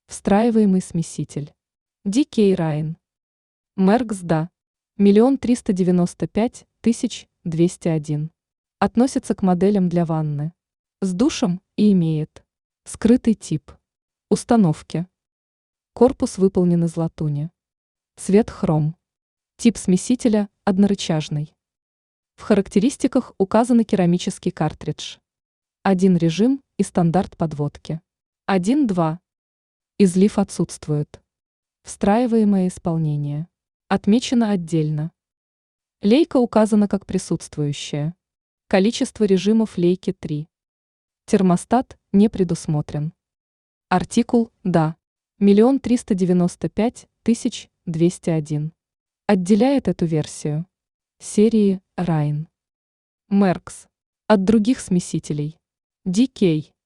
Встраиваемый смеситель. DK Rhine. Merx да. 1 395 201. Относится к моделям для ванны. С душем и имеет скрытый тип установки. Корпус выполнен из латуни. Цвет хром. Тип смесителя однорычажный. В характеристиках указаны керамический картридж. Один режим и стандарт подводки. 1.2. Излив отсутствует. Встраиваемое исполнение. Отмечено отдельно. Лейка указана как присутствующая. Количество режимов лейки 3. Термостат не предусмотрен. Артикул да. 1 395 201. Отделяет эту версию серии Rhine. Merx от других смесителей. DK.